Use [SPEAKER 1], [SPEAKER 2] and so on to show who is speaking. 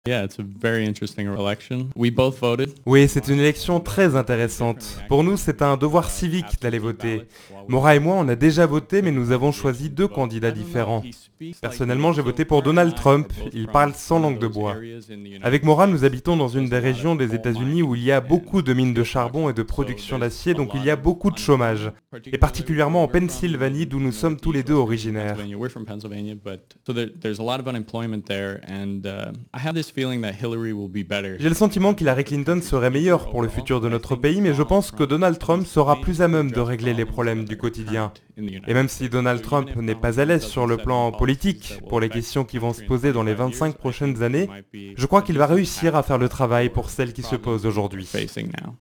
[SPEAKER 1] Yeah, it's a very interesting election. We both voted.
[SPEAKER 2] Oui, c'est une élection très intéressante. Pour nous, c'est un devoir civique d'aller voter. Maura et moi, on a déjà voté, mais nous avons choisi deux candidats différents. Personnellement, j'ai voté pour Donald Trump. Il parle sans langue de bois. Avec Maura, nous habitons dans une des régions des États-Unis où il y a beaucoup de mines de charbon et de production d'acier, donc il y a beaucoup de chômage. Et particulièrement en Pennsylvanie, d'où nous sommes tous les deux originaires.
[SPEAKER 1] We're from Pennsylvania, but so there's a lot of unemployment there, and I have this feeling that Hillary will be better.
[SPEAKER 2] J'ai le sentiment qu'Hillary Clinton serait meilleure pour le futur de notre pays, mais je pense que Donald Trump sera plus à même de régler les problèmes du quotidien. Et même si Donald Trump n'est pas à l'aise sur le plan politique pour les questions qui vont se poser dans les 25 prochaines années, je crois qu'il va réussir à faire le travail pour celles qui se posent aujourd'hui.